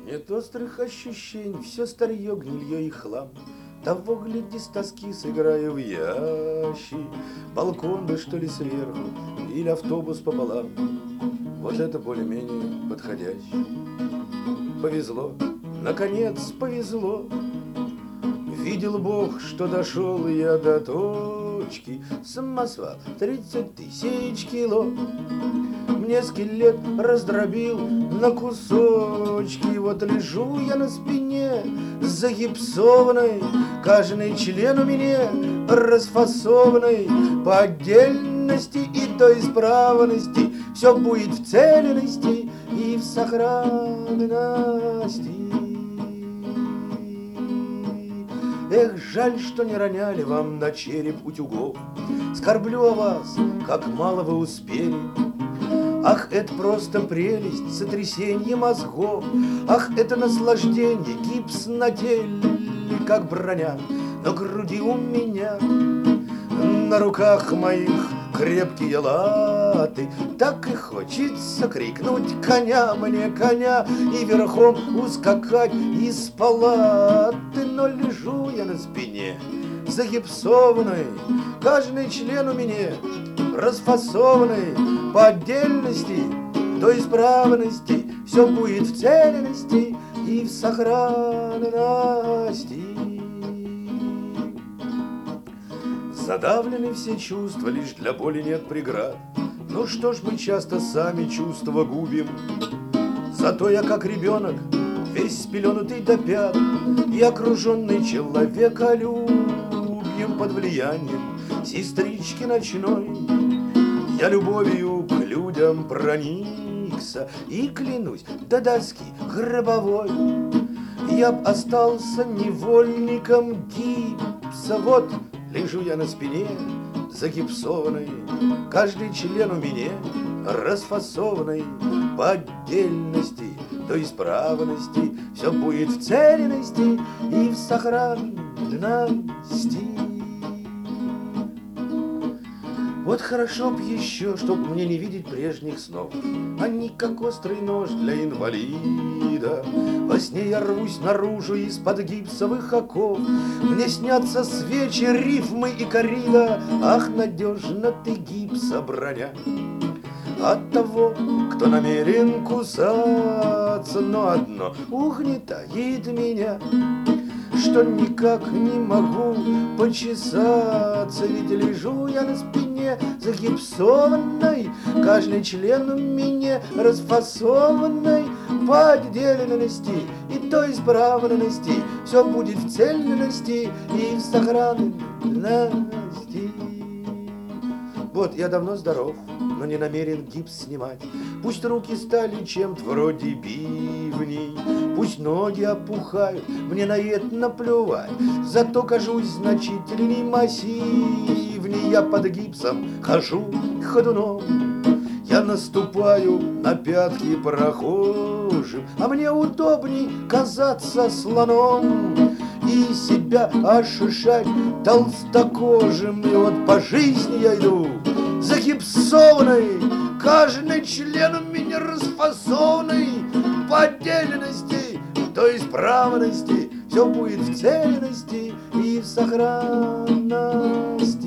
Нет острых ощущений, все старье, гнилье и хлам. Того, гляди, с тоски сыграю в ящик. Балкон бы, что ли, сверху, или автобус пополам. Вот это более-менее подходящий. Повезло, наконец повезло. Видел Бог, что дошел я до точки. Самосвал 30 тысяч кило. Мне скелет раздробил на кусочки. Вот лежу я на спине загипсованной. Каждый член у меня расфасованный по отдельности и до исправности. Все будет в целенности и в сохранности. Эх, жаль, что не роняли вам на череп утюгов. Скорблю о вас, как мало вы успели. Ах, это просто прелесть, сотрясение мозгов. Ах, это наслаждение, гипс на теле, как броня на груди у меня. На руках моих крепкие латы. Так и хочется крикнуть коня мне, коня, и верхом ускакать из палаты. Но лежу я на спине загипсованный, каждый член у меня расфасованный по отдельности до исправности. Все будет в целенности и в сохранности. Задавлены все чувства, лишь для боли нет преград. Ну что ж, мы часто сами чувства губим. Зато я как ребенок, весь спеленутый до пят, и окруженный человеколюбием под влиянием сестрички ночной. Я любовью к людям проникся и, клянусь, до доски гробовой я б остался невольником гипса. Вот лежу я на спине загипсованный, каждый член у меня расфасованный по отдельности до исправности. Все будет в целенности и в сохранности. Вот хорошо б еще, чтоб мне не видеть прежних снов. Они как острый нож для инвалида. Во сне я рвусь наружу из-под гипсовых оков. Мне снятся свечи, рифмы и коррида. Ах, надежно ты гипса броня от того, кто намерен кусаться. Но одно угнетает меня, что никак не могу почесаться. Ведь лежу я на спине загипсованной, каждый член у меня расфасованный по отдельности и до исправности. Все будет в цельности и в сохранности. Вот я давно здоров, но не намерен гипс снимать. Пусть руки стали чем-то вроде бивней, пусть ноги опухают, мне на это наплевать. Зато кажусь значительней, массивней. Я под гипсом хожу ходуном, я наступаю на пятки прохожим, а мне удобней казаться слоном и себя ощущать толстокожим. И вот по жизни я иду загипсованный, каждый член у меня расфасованный по отдельности до исправности. Все будет в цельности и в сохранности.